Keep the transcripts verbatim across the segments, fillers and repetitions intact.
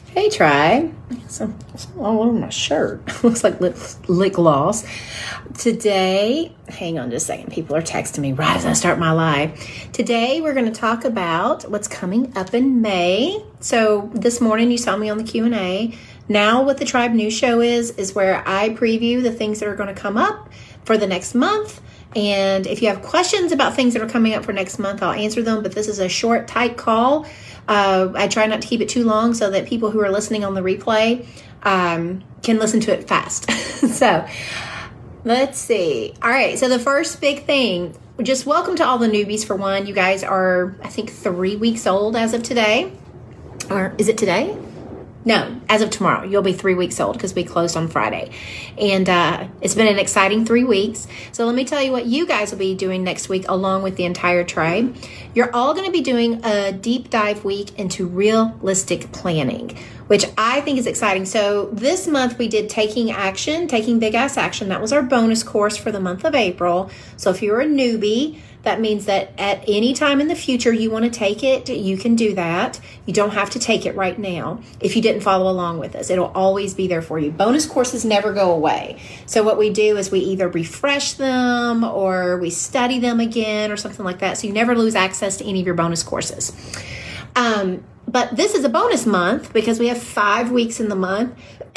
Hey, Tribe. Some, some all over my shirt. Looks like lip, lip gloss. Today, hang on just a second. People are texting me right as I start my live. Today, we're going to talk about what's coming up in May. So this morning, you saw me on the Q and A. Now, what the Tribe News Show is, is where I preview the things that are going to come up for the next month. And if you have questions about things that are coming up for next month, I'll answer them. But this is a short, tight call. Uh, I try not to keep it too long so that people who are listening on the replay um, can listen to it fast. So let's see. All right. So the first big thing, just welcome to all the newbies for one. You guys are, I think, three weeks old as of today. Or is it today? No, as of tomorrow, you'll be three weeks old because we closed on Friday. And uh, it's been an exciting three weeks. So let me tell you what you guys will be doing next week along with the entire tribe. You're all going to be doing a deep dive week into realistic planning, which I think is exciting. So this month we did Taking Action, Taking Big Ass Action. That was our bonus course for the month of April. So if you're a newbie, that means that at any time in the future you want to take it, you can do that. You don't have to take it right now if you didn't follow along with us. It'll always be there for you. Bonus courses never go away. So what we do is we either refresh them or we study them again or something like that. So you never lose access to any of your bonus courses. Um, but this is a bonus month because we have five weeks in the month.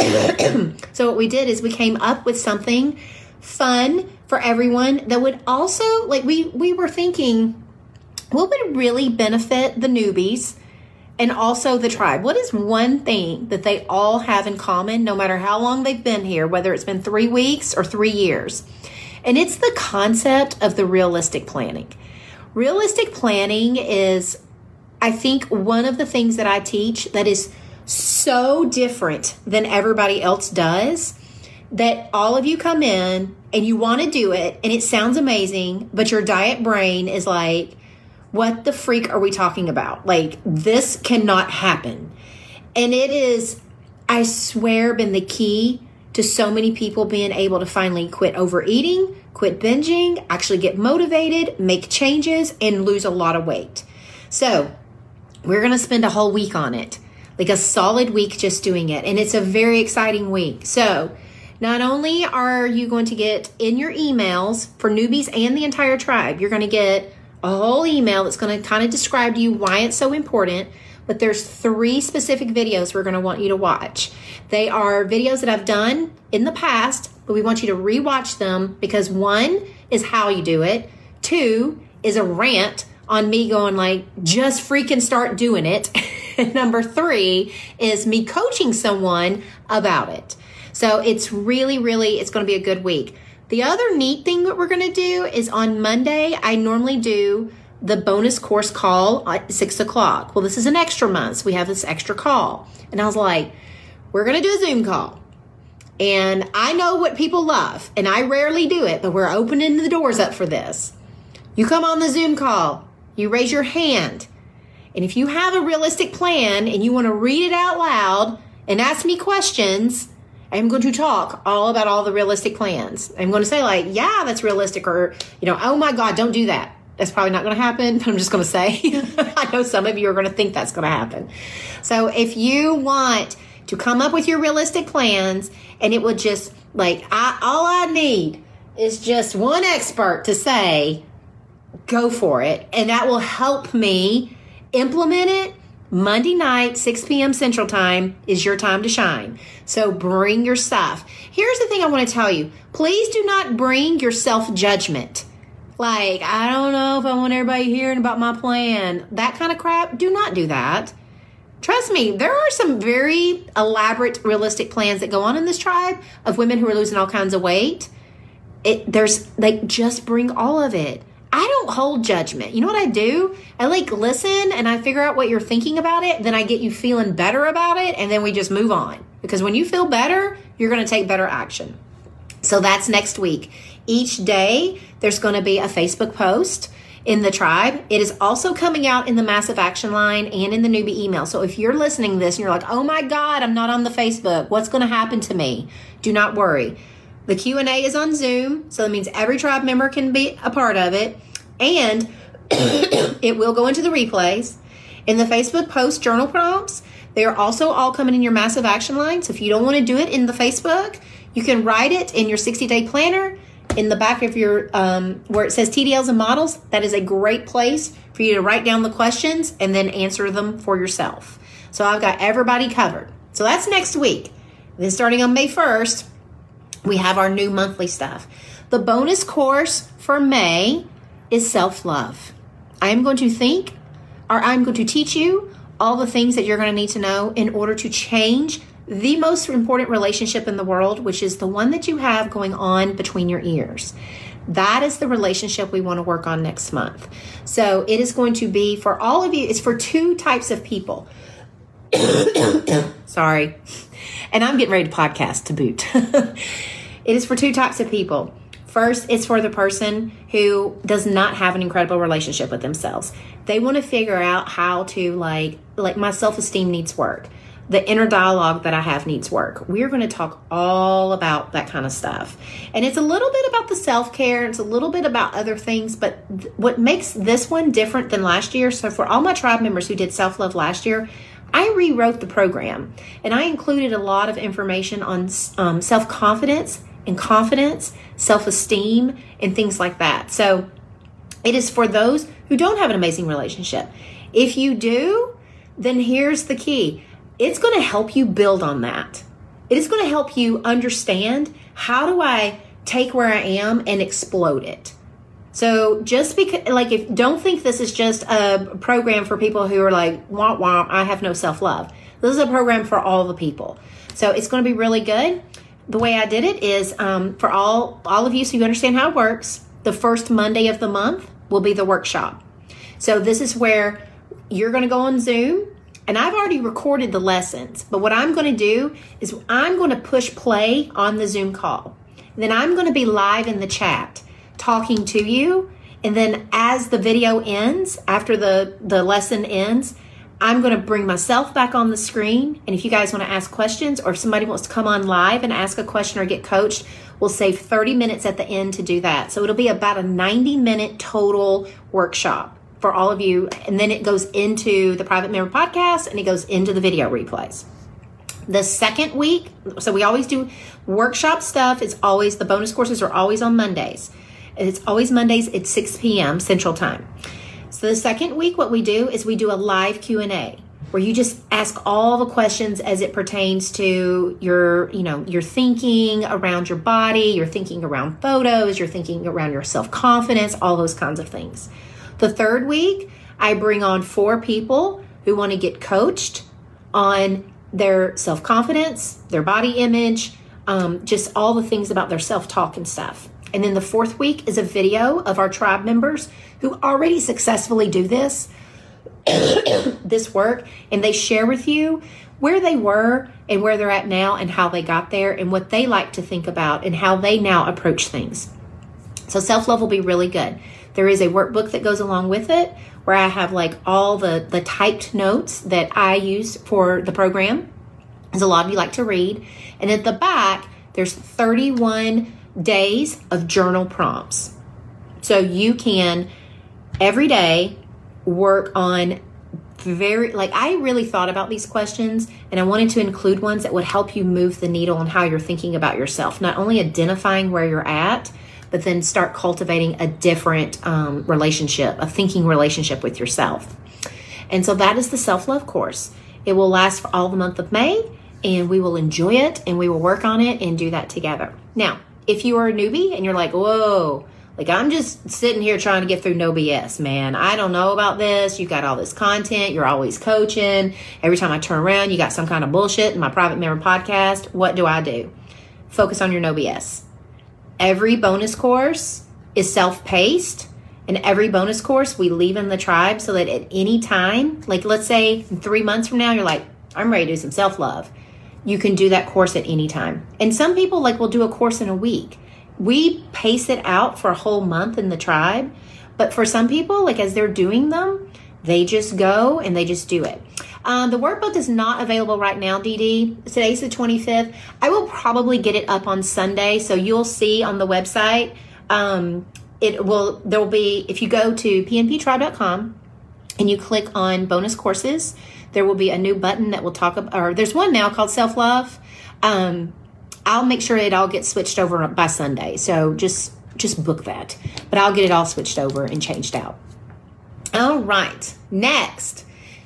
So what we did is we came up with something fun for everyone that would also, like we, we were thinking, what would really benefit the newbies and also the tribe? What is one thing that they all have in common, no matter how long they've been here, whether it's been three weeks or three years? And it's the concept of the realistic planning. Realistic planning is, I think, one of the things that I teach that is so different than everybody else does, that all of you come in and you want to do it and it sounds amazing, but your diet brain is like, what the freak are we talking about? Like, this cannot happen. And it is, I swear, been the key to so many people being able to finally quit overeating, quit binging, actually get motivated, make changes, and lose a lot of weight. So we're going to spend a whole week on it, like a solid week just doing it. And it's a very exciting week. So not only are you going to get in your emails for newbies and the entire tribe, you're going to get a whole email that's going to kind of describe to you why it's so important, but there's three specific videos we're going to want you to watch. They are videos that I've done in the past, but we want you to rewatch them because one is how you do it. Two is a rant on me going like, just freaking start doing it. And number three is me coaching someone about it. So it's really, really, it's going to be a good week. The other neat thing that we're going to do is on Monday, I normally do the bonus course call at six o'clock. Well, this is an extra month, so we have this extra call. And I was like, we're going to do a Zoom call. And I know what people love, and I rarely do it, but we're opening the doors up for this. You come on the Zoom call, you raise your hand. And if you have a realistic plan and you want to read it out loud and ask me questions, I'm going to talk all about all the realistic plans. I'm going to say like, yeah, that's realistic, or, you know, oh my God, don't do that. That's probably not going to happen, but I'm just going to say, I know some of you are going to think that's going to happen. So if you want to come up with your realistic plans, and it would just like, I, all I need is just one expert to say, go for it. And that will help me implement it. Monday night, six p.m. Central Time is your time to shine. So bring your stuff. Here's the thing I want to tell you. Please do not bring your self-judgment. Like, I don't know if I want everybody hearing about my plan. That kind of crap. Do not do that. Trust me, there are some very elaborate, realistic plans that go on in this tribe of women who are losing all kinds of weight. It, there's, like, just bring all of it. I don't hold judgment. You know what I do? I like listen and I figure out what you're thinking about it. Then I get you feeling better about it. And then we just move on. Because when you feel better, you're going to take better action. So that's next week. Each day, there's going to be a Facebook post in the tribe. It is also coming out in the Massive Action Line and in the newbie email. So if you're listening to this and you're like, oh my God, I'm not on the Facebook. What's going to happen to me? Do not worry. The Q and A is on Zoom, so that means every tribe member can be a part of it. And it will go into the replays. In the Facebook post journal prompts, They are also all coming in your massive action line. So if you don't want to do it in the Facebook, you can write it in your sixty-day planner in the back of your, um, where it says T D Ls and models. That is a great place for you to write down the questions and then answer them for yourself. So I've got everybody covered. So that's next week. Then starting on May first, we have our new monthly stuff. The bonus course for May is self-love. I am going to think, or I'm going to teach you all the things that you're going to need to know in order to change the most important relationship in the world, which is the one that you have going on between your ears. That is the relationship we want to work on next month. So it is going to be for all of you, it's for two types of people. Sorry. And I'm getting ready to podcast to boot. It is for two types of people. First, it's for the person who does not have an incredible relationship with themselves. They want to figure out how to, like, like my self-esteem needs work. The inner dialogue that I have needs work. We're going to talk all about that kind of stuff. And it's a little bit about the self-care. It's a little bit about other things. But th- what makes this one different than last year, so for all my tribe members who did self-love last year, I rewrote the program. And I included a lot of information on um, self-confidence and confidence, self-esteem, and things like that. So it is for those who don't have an amazing relationship. If you do, then here's the key. It's going to help you build on that. It is going to help you understand, how do I take where I am and explode it? So just because, like, if don't think this is just a program for people who are like, womp womp, I have no self-love. This is a program for all the people. So it's going to be really good. The way I did it is um, for all, all of you, so you understand how it works, the first Monday of the month will be the workshop. So this is where you're going to go on Zoom, and I've already recorded the lessons. But what I'm going to do is I'm going to push play on the Zoom call. And then I'm going to be live in the chat talking to you. And then as the video ends, after the, the lesson ends, I'm going to bring myself back on the screen. And if you guys want to ask questions, or if somebody wants to come on live and ask a question or get coached, we'll save thirty minutes at the end to do that. So it'll be about a ninety minute total workshop for all of you. And then it goes into the private member podcast and it goes into the video replays. The second week, so we always do workshop stuff. It's always, the bonus courses are always on Mondays. It's always Mondays at six p.m. Central Time. So the second week, what we do is we do a live Q and A where you just ask all the questions as it pertains to your, you know, your thinking around your body, your thinking around photos, your thinking around your self-confidence, all those kinds of things. The third week, I bring on four people who want to get coached on their self-confidence, their body image, um, just all the things about their self-talk and stuff. And then the fourth week is a video of our tribe members who already successfully do this, this work, and they share with you where they were and where they're at now and how they got there and what they like to think about and how they now approach things. So self-love will be really good. There is a workbook that goes along with it where I have like all the, the typed notes that I use for the program, as a lot of you like to read. And at the back, there's thirty-one days of journal prompts. So you can every day work on very, like I really thought about these questions and I wanted to include ones that would help you move the needle on how you're thinking about yourself, not only identifying where you're at, but then start cultivating a different um, relationship, a thinking relationship with yourself. And so that is the self-love course. It will last for all the month of May, and we will enjoy it and we will work on it and do that together. Now, if you are a newbie and you're like, whoa, like I'm just sitting here trying to get through no B S, man. I don't know about this. You got all this content. You're always coaching. Every time I turn around, you got some kind of bullshit in my private member podcast. What do I do? Focus on your no B S. Every bonus course is self-paced, and every bonus course we leave in the tribe so that at any time, like let's say in three months from now, you're like, I'm ready to do some self-love. You can do that course at any time. And some people like will do a course in a week. We pace it out for a whole month in the tribe. But for some people, like as they're doing them, they just go and they just do it. Um, the workbook is not available right now, Dee Dee. Today's the twenty-fifth. I will probably get it up on Sunday. So you'll see on the website, um, it will, there will be, if you go to p n p tribe dot com and you click on bonus courses, There will be a new button that will talk about, or there's one now called self-love. Um, I'll make sure it all gets switched over by Sunday. So just, just book that. But I'll get it all switched over and changed out. All right. Next,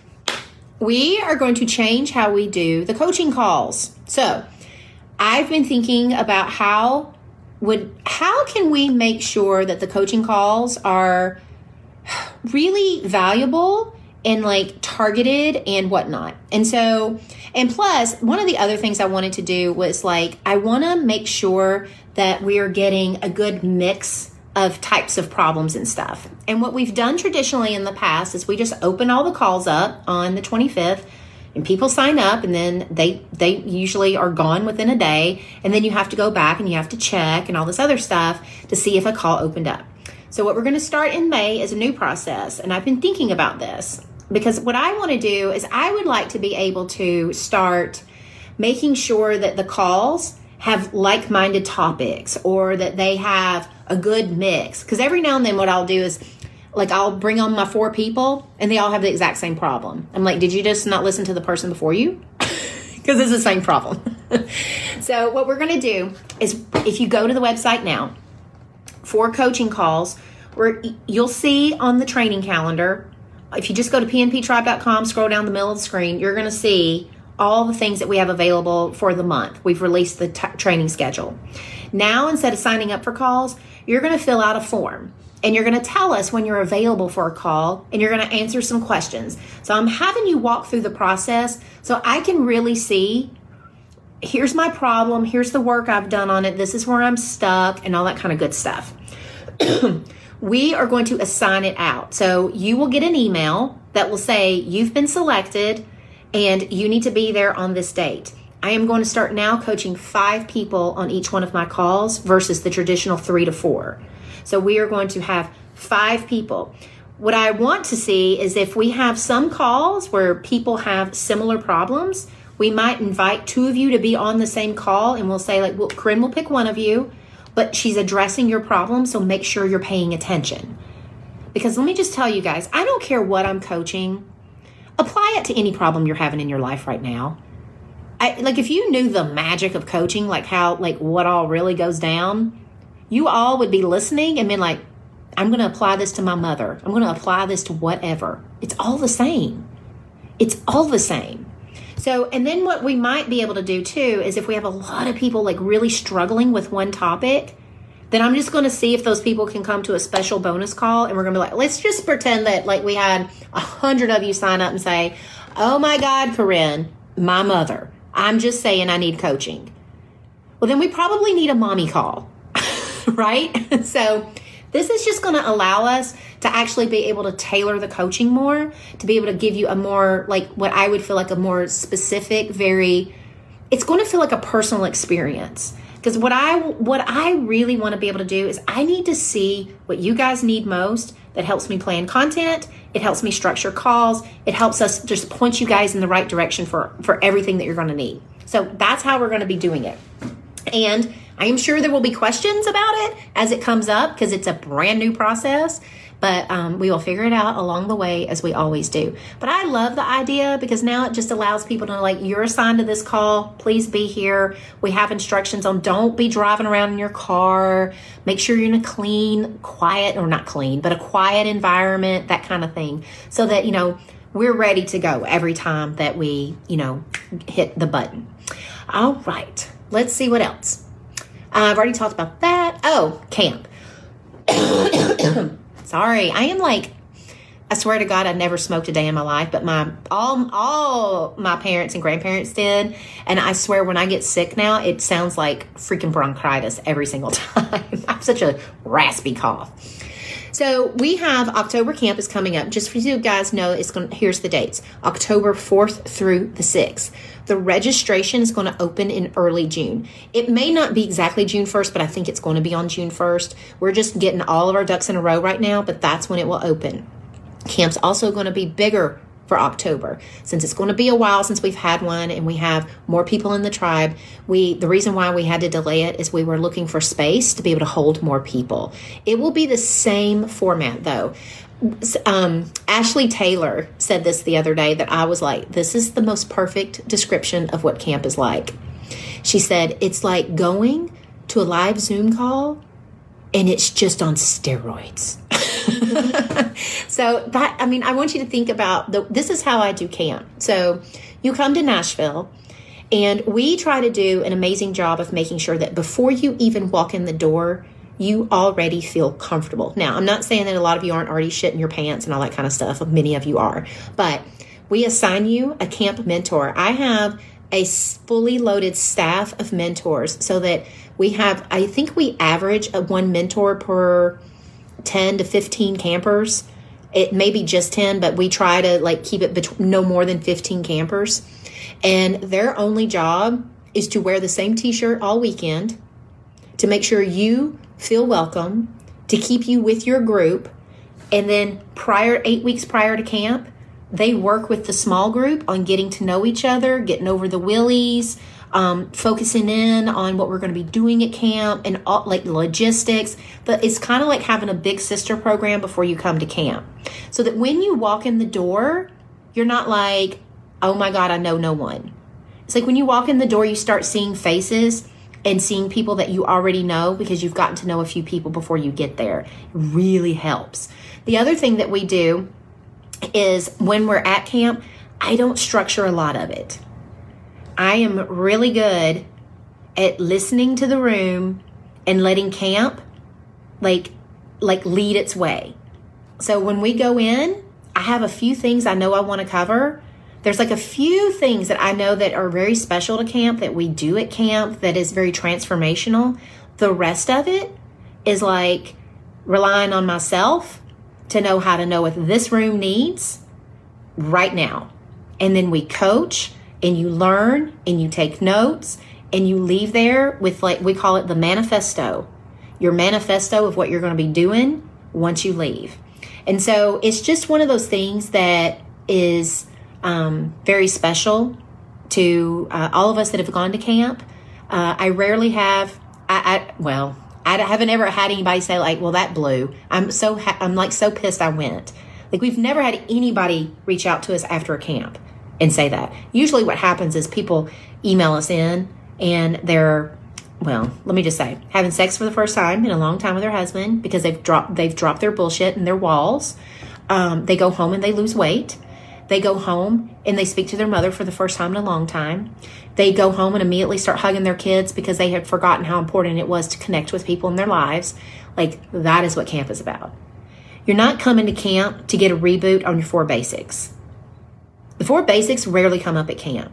we are going to change how we do the coaching calls. So I've been thinking about how would, how can we make sure that the coaching calls are really valuable and like targeted and whatnot. And so, and plus one of the other things I wanted to do was like, I want to make sure that we are getting a good mix of types of problems and stuff. And what we've done traditionally in the past is we just open all the calls up on the twenty-fifth and people sign up, and then they they usually are gone within a day. And then you have to go back and you have to check and all this other stuff to see if a call opened up. So what we're going to start in May is a new process. And I've been thinking about this because what I want to do is I would like to be able to start making sure that the calls have like-minded topics, or that they have a good mix. Because every now and then what I'll do is, like, I'll bring on my four people and they all have the exact same problem. I'm like, did you just not listen to the person before you? Because it's the same problem. So what we're going to do is, if you go to the website now, for coaching calls, where you'll see on the training calendar, if you just go to p n p tribe dot com, scroll down the middle of the screen, you're going to see all the things that we have available for the month. We've released the t- training schedule. Now, instead of signing up for calls, you're going to fill out a form. And you're going to tell us when you're available for a call, and you're going to answer some questions. So I'm having you walk through the process so I can really see, here's my problem, here's the work I've done on it, this is where I'm stuck, and all that kind of good stuff. We are going to assign it out. So you will get an email that will say you've been selected and you need to be there on this date. I am going to start now coaching five people on each one of my calls versus the traditional three to four. So we are going to have five people. What I want to see is if we have some calls where people have similar problems, we might invite two of you to be on the same call, and we'll say, like, well, Corinne will pick one of you, but she's addressing your problem, so make sure you're paying attention. Because let me just tell you guys, I don't care what I'm coaching. Apply it to any problem you're having in your life right now. I, like, if you knew the magic of coaching, like how, like what all really goes down, you all would be listening and been like, I'm going to apply this to my mother. I'm going to apply this to whatever. It's all the same. It's all the same. So, and then what we might be able to do too is if we have a lot of people like really struggling with one topic, then I'm just going to see if those people can come to a special bonus call, and we're going to be like, let's just pretend that like we had a hundred of you sign up and say, oh my God, Corinne, my mother, I'm just saying I need coaching. Well, then we probably need a mommy call, right? So this is just going to allow us to actually be able to tailor the coaching more, to be able to give you a more, like what I would feel like a more specific, very, it's going to feel like a personal experience. Because what I, what I really want to be able to do is I need to see what you guys need most. That helps me plan content. It helps me structure calls. It helps us just point you guys in the right direction for, for everything that you're going to need. So that's how we're going to be doing it. And I am sure there will be questions about it as it comes up because it's a brand new process. But um, we will figure it out along the way, as we always do. But I love the idea because now it just allows people to know, like, you're assigned to this call. Please be here. We have instructions on don't be driving around in your car. Make sure you're in a clean, quiet, or not clean, but a quiet environment, that kind of thing. So that, you know, we're ready to go every time that we, you know, hit the button. All right. Let's see what else. Uh, I've already talked about that. Oh, camp. Sorry, I am like, I swear to God, I've never smoked a day in my life, but my all all my parents and grandparents did, and I swear when I get sick now, it sounds like freaking bronchitis every single time. I have such a raspy cough. So we have October camp is coming up. Just for you guys know, it's going. Here's the dates: October fourth through the sixth. The registration is going to open in early June. It may not be exactly June first, but I think it's going to be on June first. We're just getting all of our ducks in a row right now, but that's when it will open. Camp's also going to be bigger for October. Since it's going to be a while since we've had one and we have more people in the tribe, we the reason why we had to delay it is we were looking for space to be able to hold more people. It will be the same format though. Um, Ashley Taylor said this the other day that I was like, this is the most perfect description of what camp is like. She said, it's like going to a live Zoom call and it's just on steroids. So that, I mean, I want you to think about the, this is how I do camp. So you come to Nashville and we try to do an amazing job of making sure that before you even walk in the door, you already feel comfortable. Now, I'm not saying that a lot of you aren't already shitting your pants and all that kind of stuff. Many of you are. But we assign you a camp mentor. I have a fully loaded staff of mentors so that we have, I think we average a one mentor per ten to fifteen campers. It may be just ten, but we try to like keep it between no more than fifteen campers. And their only job is to wear the same t-shirt all weekend, to make sure you feel welcome, to keep you with your group. And then prior, eight weeks prior to camp, they work with the small group on getting to know each other, getting over the willies, um, focusing in on what we're going to be doing at camp and all, like logistics. But it's kind of like having a big sister program before you come to camp. So that when you walk in the door, you're not like, oh my God, I know no one. It's like when you walk in the door, you start seeing faces and seeing people that you already know because you've gotten to know a few people before you get there. It really helps. The other thing that we do is when we're at camp, I don't structure a lot of it. I am really good at listening to the room and letting camp like like lead its way. So when we go in, I have a few things I know I want to cover. There's like a few things that I know that are very special to camp that we do at camp that is very transformational. The rest of it is like relying on myself to know how to know what this room needs right now. And then we coach and you learn and you take notes and you leave there with, like, we call it the manifesto, your manifesto of what you're going to be doing once you leave. And so it's just one of those things that is um, very special to uh, all of us that have gone to camp. Uh, I rarely have, I, I well, I haven't ever had anybody say like, well, that blew. I'm so, ha- I'm like so pissed I went. Like we've never had anybody reach out to us after a camp and say that. Usually what happens is people email us in and they're, well, let me just say, having sex for the first time in a long time with their husband because they've dropped, they've dropped their bullshit and their walls. Um, they go home and they lose weight. They go home and they speak to their mother for the first time in a long time. They go home and immediately start hugging their kids because they had forgotten how important it was to connect with people in their lives. Like, that is what camp is about. You're not coming to camp to get a reboot on your four basics. The four basics rarely come up at camp.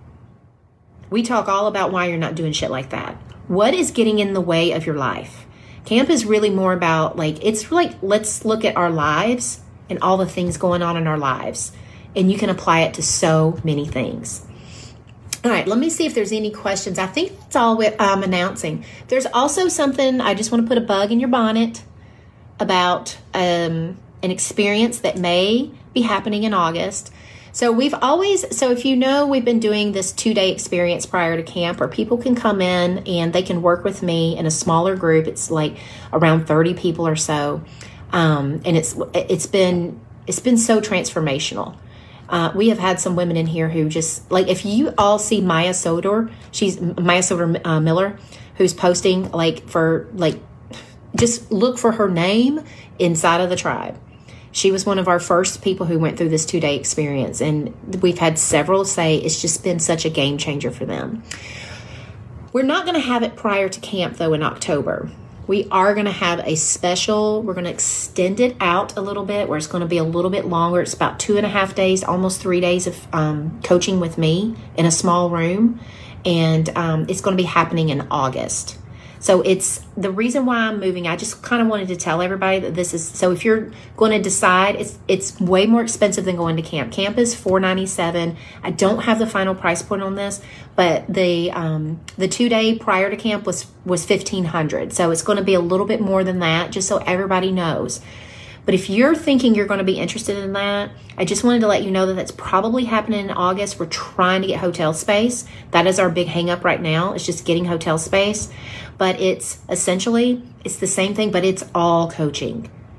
We talk all about why you're not doing shit like that. What is getting in the way of your life? Camp is really more about, like, it's like, let's look at our lives and all the things going on in our lives. And you can apply it to so many things. All right, let me see if there's any questions. I think that's all I'm announcing. There's also something, I just want to put a bug in your bonnet about um, an experience that may be happening in August. So we've always, so if you know, we've been doing this two-day experience prior to camp where people can come in and they can work with me in a smaller group. It's like around thirty people or so. Um, and it's it's been it's been so transformational. Uh, we have had some women in here who just, like, if you all see Maya Sodor, she's Maya Sodor uh, Miller, who's posting, like, for, like, just look for her name inside of the tribe. She was one of our first people who went through this two-day experience, and we've had several say it's just been such a game changer for them. We're not going to have it prior to camp, though, in October. We are going to have a special, we're going to extend it out a little bit, where it's going to be a little bit longer. It's about two and a half days, almost three days of um, coaching with me in a small room. And um, it's going to be happening in August. So it's the reason why I'm moving. I just kind of wanted to tell everybody that this is, so if you're going to decide, it's it's way more expensive than going to camp. Camp is four hundred ninety-seven dollars. I don't have the final price point on this, but the um, the two day prior to camp was, was fifteen hundred dollars. So it's going to be a little bit more than that, just so everybody knows. But if you're thinking you're going to be interested in that, I just wanted to let you know that that's probably happening in August. We're trying to get hotel space. That is our big hang up right now. It's just getting hotel space. But it's essentially, it's the same thing, but it's all coaching.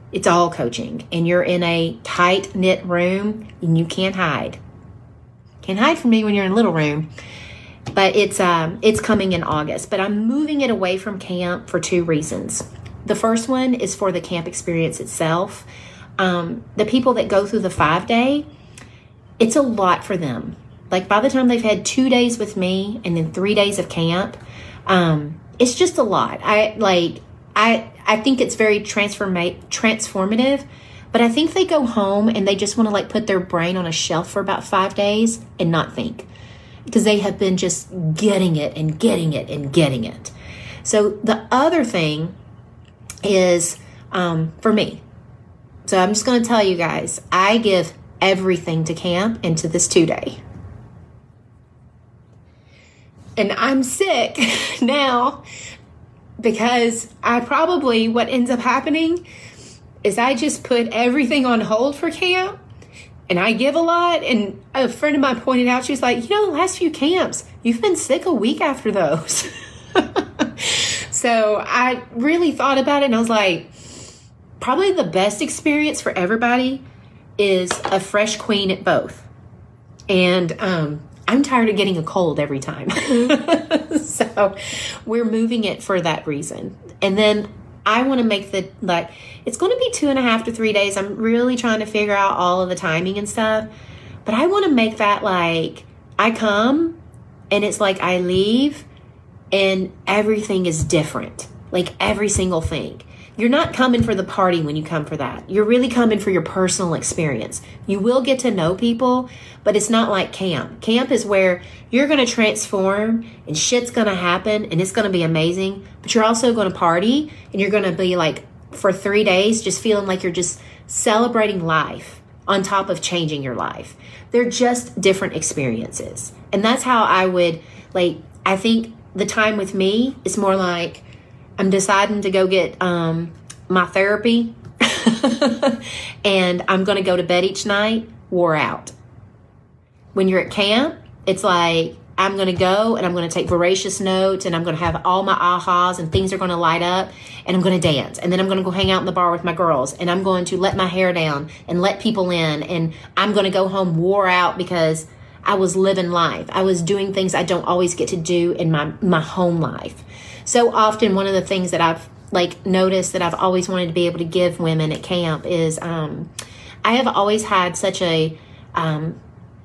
It's all coaching. And you're in a tight-knit room and you can't hide. Can't hide from me when you're in a little room. But it's um, it's coming in August. But I'm moving it away from camp for two reasons. The first one is for the camp experience itself. Um, the people that go through the five-day, it's a lot for them. Like by the time they've had two days with me and then three days of camp, um, it's just a lot. I like I I think it's very transforma- transformative, but I think they go home and they just want to like put their brain on a shelf for about five days and not think, because they have been just getting it and getting it and getting it. So the other thing is um, for me. So I'm just going to tell you guys, I give everything to camp and to this two-day. And I'm sick now because I probably, what ends up happening is I just put everything on hold for camp and I give a lot. And a friend of mine pointed out, she's like, you know, the last few camps, you've been sick a week after those. So I really thought about it and I was like, probably the best experience for everybody is a fresh queen at both. And um, I'm tired of getting a cold every time. So we're moving it for that reason. And then I want to make the, like, it's going to be two and a half to three days. I'm really trying to figure out all of the timing and stuff. But I want to make that like, I come and it's like I leave and everything is different. Like every single thing. You're not coming for the party when you come for that. You're really coming for your personal experience. You will get to know people, but it's not like camp. Camp is where you're going to transform and shit's going to happen and it's going to be amazing, but you're also going to party and you're going to be like for three days just feeling like you're just celebrating life on top of changing your life. They're just different experiences. And that's how I would, like, I think the time with me is more like, I'm deciding to go get um, my therapy and I'm going to go to bed each night, wore out. When you're at camp, it's like, I'm going to go and I'm going to take voracious notes and I'm going to have all my ahas and things are going to light up and I'm going to dance. And then I'm going to go hang out in the bar with my girls and I'm going to let my hair down and let people in. And I'm going to go home wore out because I was living life. I was doing things I don't always get to do in my, my home life. So often one of the things that I've like noticed that I've always wanted to be able to give women at camp is um, I have always had such a um,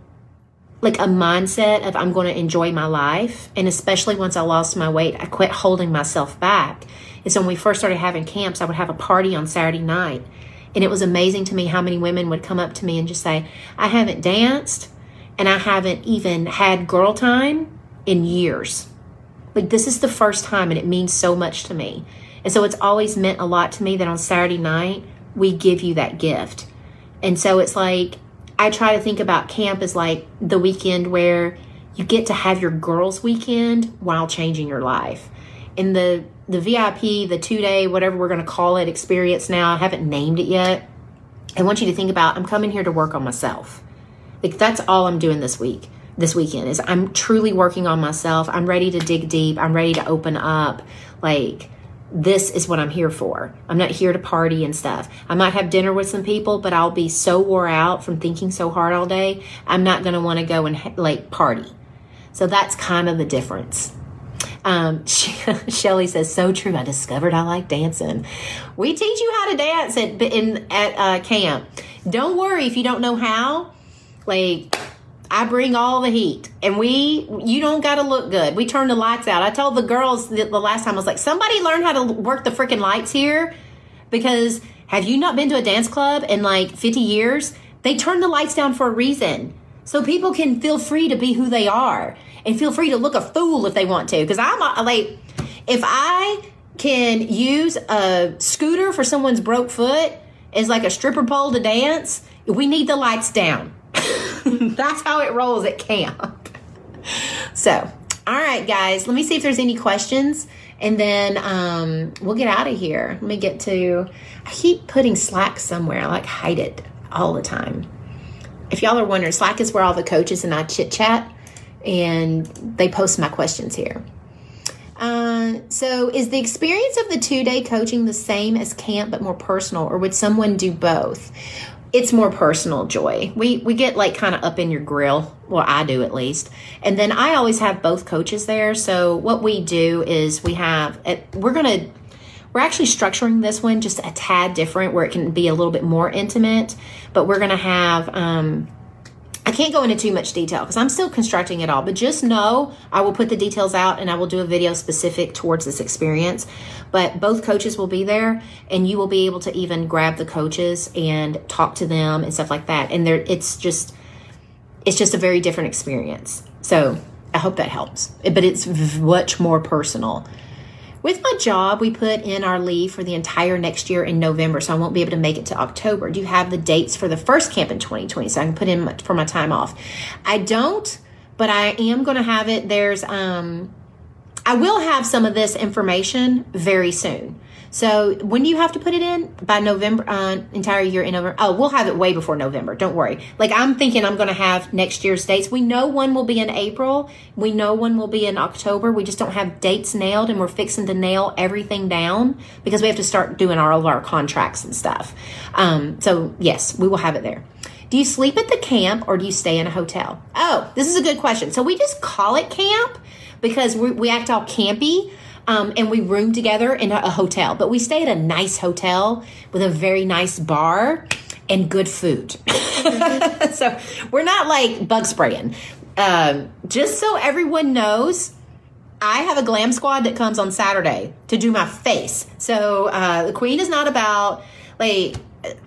like a mindset of I'm going to enjoy my life. And especially once I lost my weight, I quit holding myself back. And so when we first started having camps, I would have a party on Saturday night. And it was amazing to me how many women would come up to me and just say, I haven't danced and I haven't even had girl time in years. Like, this is the first time, and it means so much to me. And so it's always meant a lot to me that on Saturday night, we give you that gift. And so it's like, I try to think about camp as like the weekend where you get to have your girls' weekend while changing your life. In the, the V I P, the two-day, whatever we're going to call it, experience now, I haven't named it yet. I want you to think about, I'm coming here to work on myself. Like, that's all I'm doing this week. This weekend is I'm truly working on myself. I'm ready to dig deep. I'm ready to open up. Like, this is what I'm here for. I'm not here to party and stuff. I might have dinner with some people, but I'll be so wore out from thinking so hard all day. I'm not going to want to go and like party. So that's kind of the difference. Um, Shelly says, so true. I discovered I like dancing. We teach you how to dance at, in, at uh, camp. Don't worry if you don't know how. Like, I bring all the heat and we, you don't got to look good. We turn the lights out. I told the girls the, the last time, I was like, somebody learn how to work the freaking lights here, because have you not been to a dance club in like fifty years? They turn the lights down for a reason. So people can feel free to be who they are and feel free to look a fool if they want to. Cause I'm like, if I can use a scooter for someone's broke foot as like a stripper pole to dance, we need the lights down. That's how it rolls at camp. So, all right, guys, let me see if there's any questions, and then um, we'll get out of here. Let me get to, I keep putting Slack somewhere. I like hide it all the time. If y'all are wondering, Slack is where all the coaches and I chit chat, and they post my questions here. Um, Uh, so is the experience of the two-day coaching the same as camp but more personal, or would someone do both? It's more personal, Joy. We we get like kind of up in your grill. Well, I do at least. And then I always have both coaches there. So what we do is we have, we're going to, we're actually structuring this one just a tad different where it can be a little bit more intimate. But we're going to have, um, I can't go into too much detail because I'm still constructing it all, but just know I will put the details out and I will do a video specific towards this experience. But both coaches will be there, and you will be able to even grab the coaches and talk to them and stuff like that. And there, it's just, it's just a very different experience. So I hope that helps, but it's much more personal. With my job, we put in our leave for the entire next year in November, so I won't be able to make it to October. Do you have the dates for the first camp in twenty twenty so I can put in for my time off? I don't, but I am going to have it. There's, um, I will have some of this information very soon. So when do you have to put it in? By November, uh, entire year in November. Oh, we'll have it way before November. Don't worry. Like I'm thinking I'm going to have next year's dates. We know one will be in April. We know one will be in October. We just don't have dates nailed, and we're fixing to nail everything down because we have to start doing all of our contracts and stuff. Um, so yes, we will have it there. Do you sleep at the camp or do you stay in a hotel? Oh, this is a good question. So we just call it camp because we, we act all campy. Um, and we room together in a, a hotel, but we stay at a nice hotel with a very nice bar and good food. So we're not like bug spraying. Um, just so everyone knows, I have a glam squad that comes on Saturday to do my face. So uh, the queen is not about like,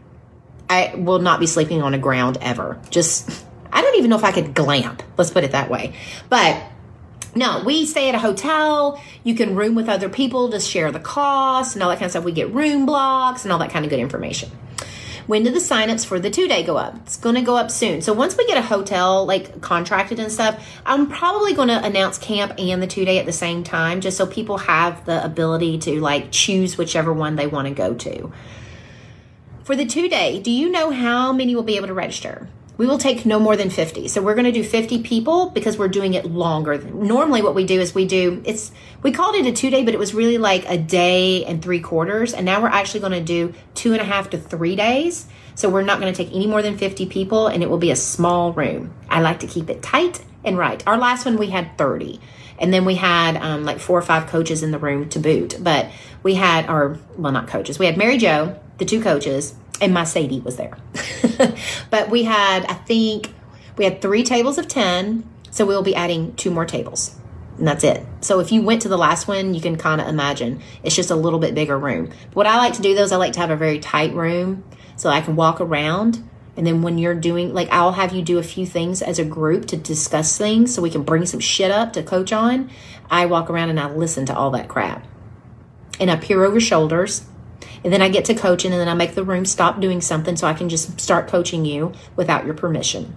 I will not be sleeping on the ground ever. Just, I don't even know if I could glamp. Let's put it that way. But no, we stay at a hotel. You can room with other people to share the cost and all that kind of stuff. We get room blocks and all that kind of good information. When do the signups for the two-day go up? It's going to go up soon. So once we get a hotel like contracted and stuff, I'm probably going to announce camp and the two-day at the same time, just so people have the ability to like choose whichever one they want to go to. For the two-day, do you know how many will be able to register? We will take no more than fifty. So we're going to do fifty people because we're doing it longer. Normally what we do is we do, it's, we called it a two day, but it was really like a day and three quarters. And now we're actually going to do two and a half to three days. So we're not going to take any more than fifty people, and it will be a small room. I like to keep it tight and right. Our last one, we had thirty. And then we had um, like four or five coaches in the room to boot. But we had, or well, not coaches. We had Mary Jo, the two coaches, and my Sadie was there. But we had, I think, we had three tables of ten. So we'll be adding two more tables. And that's it. So if you went to the last one, you can kind of imagine it's just a little bit bigger room. What I like to do, though, is I like to have a very tight room so I can walk around. And then when you're doing, like, I'll have you do a few things as a group to discuss things so we can bring some shit up to coach on. I walk around and I listen to all that crap. And I peer over shoulders. And then I get to coaching, and then I make the room stop doing something so I can just start coaching you without your permission.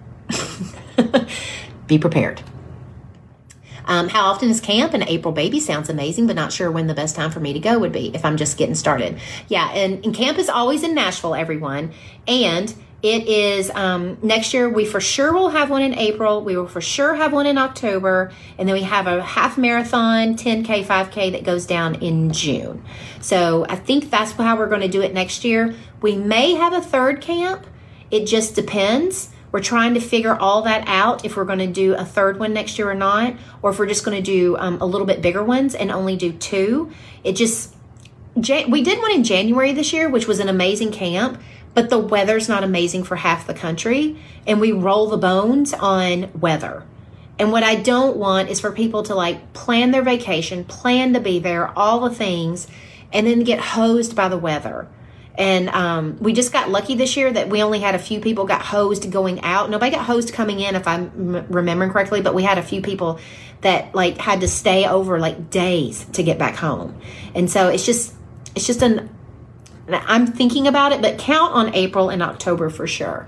Be prepared. Um, how often is camp? An April baby sounds amazing, but not sure when the best time for me to go would be if I'm just getting started. Yeah, and, and camp is always in Nashville, everyone. And it is um, next year. We for sure will have one in April. We will for sure have one in October. And then we have a half marathon, ten K, five K that goes down in June. So I think that's how we're going to do it next year. We may have a third camp. It just depends. We're trying to figure all that out if we're going to do a third one next year or not, or if we're just going to do um, a little bit bigger ones and only do two. It just, we did one in January this year, which was an amazing camp, but the weather's not amazing for half the country, and we roll the bones on weather. And what I don't want is for people to like plan their vacation, plan to be there, all the things, and then get hosed by the weather. And um, we just got lucky this year that we only had a few people got hosed going out. Nobody got hosed coming in, if I'm m- remembering correctly, but we had a few people that like had to stay over like days to get back home. And so it's just, it's just an, I'm thinking about it, but count on April and October for sure.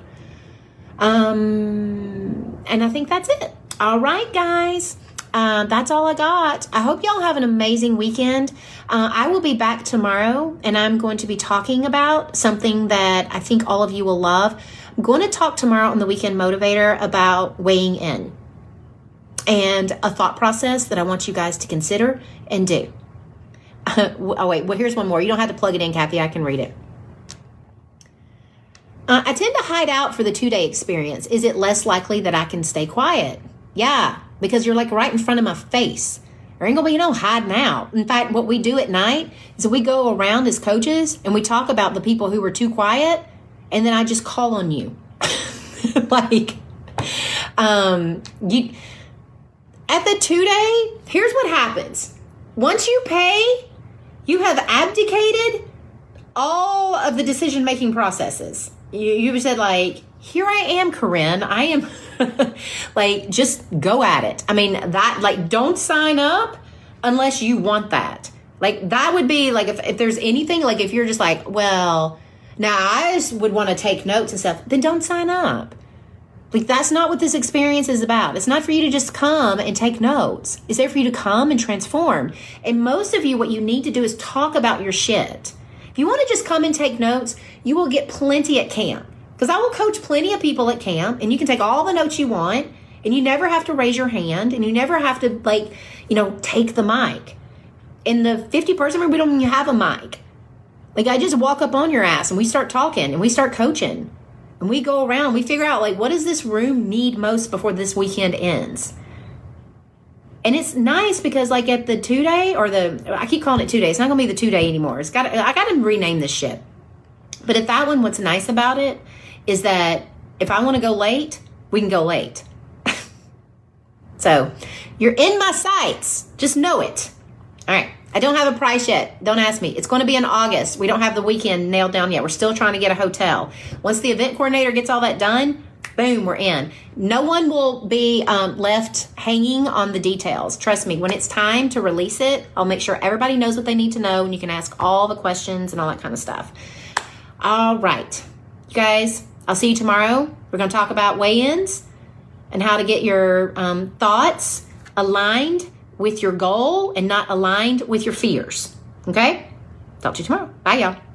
Um, and I think that's it. All right, guys. Uh, that's all I got. I hope y'all have an amazing weekend. Uh, I will be back tomorrow, and I'm going to be talking about something that I think all of you will love. I'm going to talk tomorrow on the Weekend Motivator about weighing in and a thought process that I want you guys to consider and do. oh, wait. Well, here's one more. You don't have to plug it in, Kathy. I can read it. Uh, I tend to hide out for the two-day experience. Is it less likely that I can stay quiet? Yeah, because you're like right in front of my face. There ain't gonna be no hiding out. In fact, what we do at night is we go around as coaches and we talk about the people who were too quiet, and then I just call on you. like, um, you at the two-day, here's what happens. Once you pay, you have abdicated all of the decision-making processes. You, you said, like, here I am, Corinne. I am, like, just go at it. I mean, that, like, don't sign up unless you want that. Like, that would be, like, if, if there's anything, like, if you're just like, well, now I just would want to take notes and stuff, then don't sign up. Like, that's not what this experience is about. It's not for you to just come and take notes. It's there for you to come and transform. And most of you, what you need to do is talk about your shit. If you want to just come and take notes, you will get plenty at camp. Because I will coach plenty of people at camp, and you can take all the notes you want, and you never have to raise your hand, and you never have to, like, you know, take the mic. In the fifty-person room, we don't even have a mic. Like, I just walk up on your ass, and we start talking, and we start coaching. And we go around, we figure out, like, what does this room need most before this weekend ends? And it's nice because, like, at the two-day, or the, I keep calling it two-day. It's not going to be the two-day anymore. It's got. I got to rename this shit. But at that one, what's nice about it is that if I want to go late, we can go late. So, you're in my sights. Just know it. All right. I don't have a price yet. Don't ask me. It's going to be in August. We don't have the weekend nailed down yet. We're still trying to get a hotel. Once the event coordinator gets all that done, boom, we're in. No one will be um, left hanging on the details. Trust me, when it's time to release it, I'll make sure everybody knows what they need to know, and you can ask all the questions and all that kind of stuff. All right. You guys, I'll see you tomorrow. We're going to talk about weigh-ins and how to get your um, thoughts aligned with your goal and not aligned with your fears. Okay? Talk to you tomorrow. Bye, y'all.